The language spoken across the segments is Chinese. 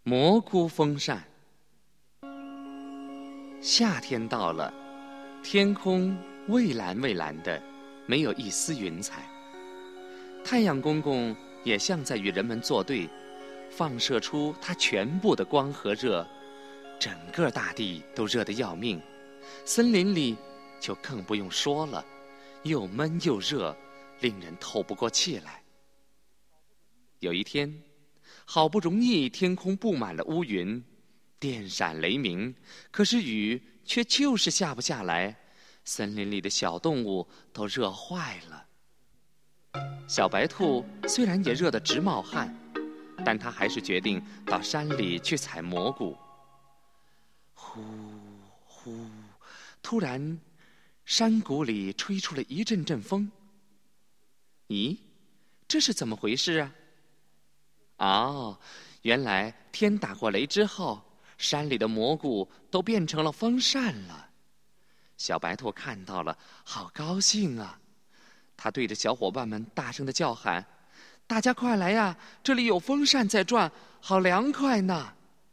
蘑菇风扇。夏天到了，天空蔚蓝蔚蓝的，没有一丝云彩。太阳公公也像在与人们作对，放射出他全部的光和热，整个大地都热得要命。森林里就更不用说了，又闷又热，令人透不过气来。有一天，好不容易天空布满了乌云，电闪雷鸣，可是雨却就是下不下来，森林里的小动物都热坏了。小白兔虽然也热得直冒汗，但它还是决定到山里去采蘑菇。呼呼，突然山谷里吹出了一阵阵风。咦，这是怎么回事啊？哦，原来天打过雷之后，山里的蘑菇都变成了风扇了。小白兔看到了，好高兴啊！他对着小伙伴们大声地叫喊：“大家快来呀，这里有风扇在转，好凉快呢！”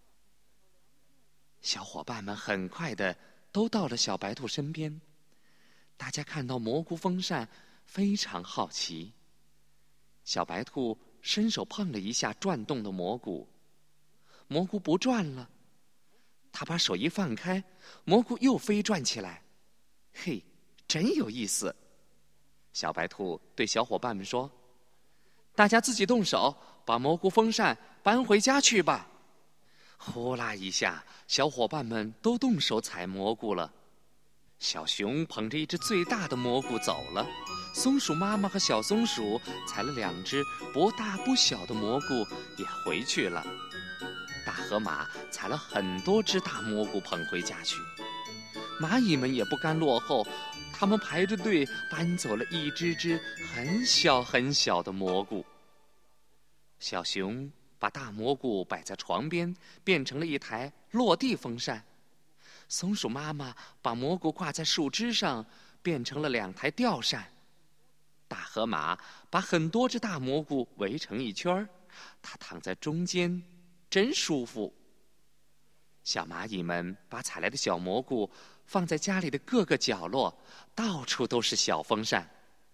小伙伴们很快地都到了小白兔身边。大家看到蘑菇风扇，非常好奇。小白兔伸手碰了一下转动的蘑菇，蘑菇不转了。他把手一放开，蘑菇又飞转起来。嘿，真有意思！小白兔对小伙伴们说：“大家自己动手，把蘑菇风扇搬回家去吧。”呼啦一下，小伙伴们都动手采蘑菇了。小熊捧着一只最大的蘑菇走了，松鼠妈妈和小松鼠采了2只不大不小的蘑菇也回去了。大河马采了很多只大蘑菇捧回家去。蚂蚁们也不甘落后，它们排着队搬走了一只只很小很小的蘑菇。小熊把大蘑菇摆在床边，变成了一台落地风扇。松鼠妈妈把蘑菇挂在树枝上，变成了2台吊扇。大河马把很多只大蘑菇围成一圈，它躺在中间，真舒服。小蚂蚁们把采来的小蘑菇放在家里的各个角落，到处都是小风扇。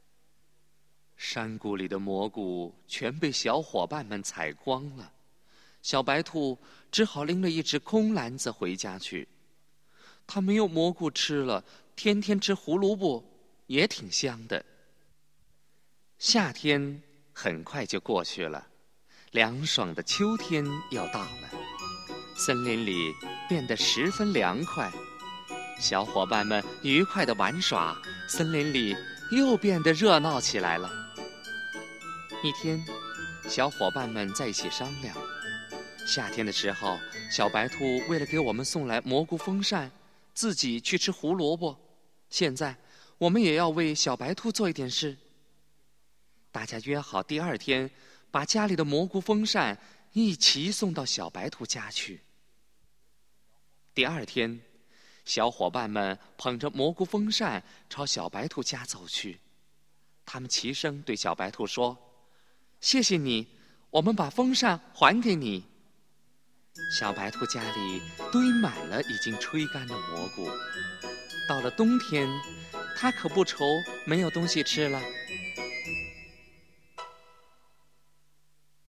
山谷里的蘑菇全被小伙伴们采光了，小白兔只好拎了一只空篮子回家去。它没有蘑菇吃了，天天吃胡萝卜也挺香的。夏天很快就过去了，凉爽的秋天要到了，森林里变得十分凉快，小伙伴们愉快地玩耍，森林里又变得热闹起来了。一天，小伙伴们在一起商量，夏天的时候，小白兔为了给我们送来蘑菇风扇，自己去吃胡萝卜，现在我们也要为小白兔做一点事。大家约好第2天把家里的蘑菇风扇一起送到小白兔家去。第2天，小伙伴们捧着蘑菇风扇朝小白兔家走去。他们齐声对小白兔说：“谢谢你，我们把风扇还给你。”小白兔家里堆满了已经吹干的蘑菇。到了冬天，它可不愁没有东西吃了。